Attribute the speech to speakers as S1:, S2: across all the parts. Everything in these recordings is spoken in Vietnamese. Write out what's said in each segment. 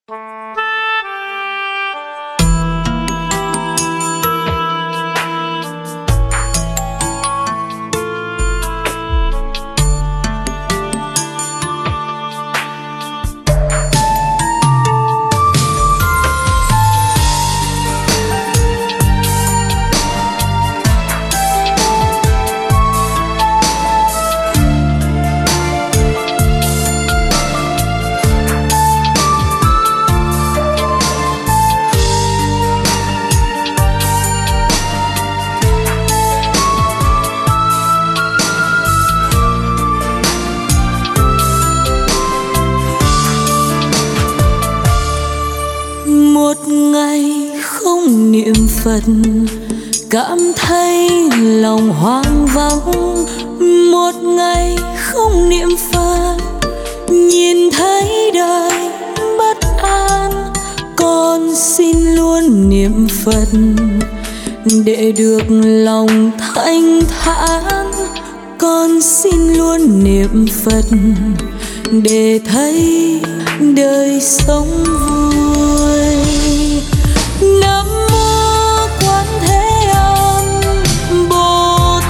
S1: Một ngày không niệm Phật, cảm thấy lòng hoang vắng. Một ngày không niệm Phật, nhìn thấy đời bất an. Con xin luôn niệm Phật để được lòng thanh thản. Con xin luôn niệm Phật để thấy đời sống vui. Nam mô Quan Thế Âm Bồ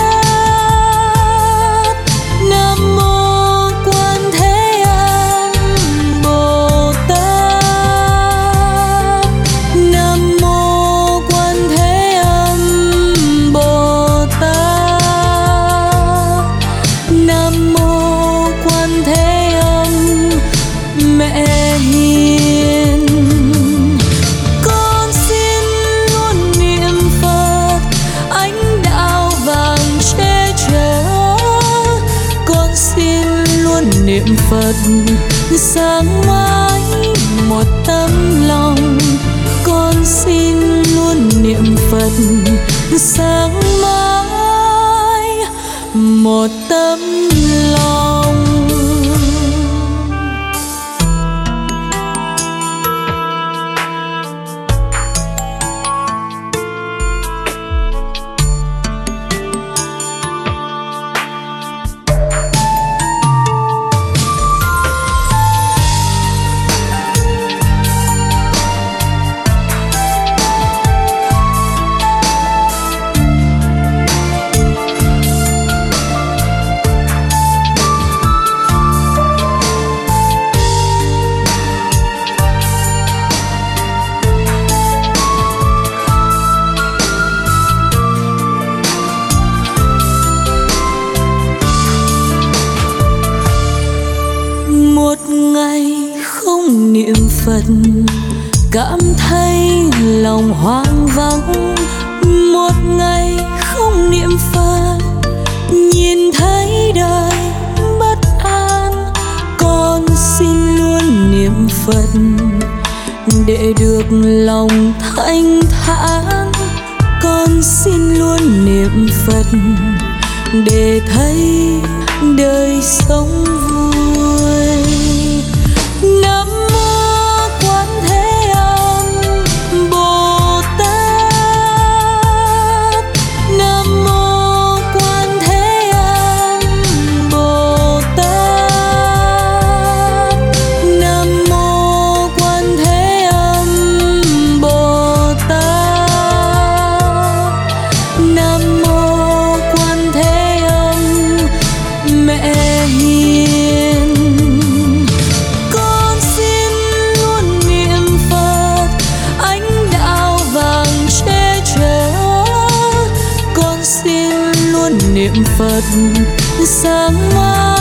S1: Tát. Nam mô Quan Thế Âm Bồ Tát. Nam mô Quan Thế Âm Bồ Tát. Nam mô Quan Thế Âm Mẹ hiền. Con xin luôn niệm Phật, ánh đạo vàng che chở. Con xin luôn niệm Phật, sáng mãi một tấm lòng. Con xin luôn niệm Phật, sáng mãi một tấm lòng. Một ngày không niệm Phật, cảm thấy lòng hoang vắng. Một ngày không niệm Phật, nhìn thấy đời bất an. Con xin luôn niệm Phật để được lòng thanh thản. Con xin luôn niệm Phật để thấy đời sống vui. Nam mô Quan Thế Âm Bồ Tát. Nam mô Quan Thế Âm Bồ Tát. Nam mô Quan Thế Âm Bồ Tát. Nam mô Quan Thế Âm Mẹ hiền. Con xin luôn niệm Phật, ánh đạo vàng che chở. Con xin luôn niệm Phật, sáng mãi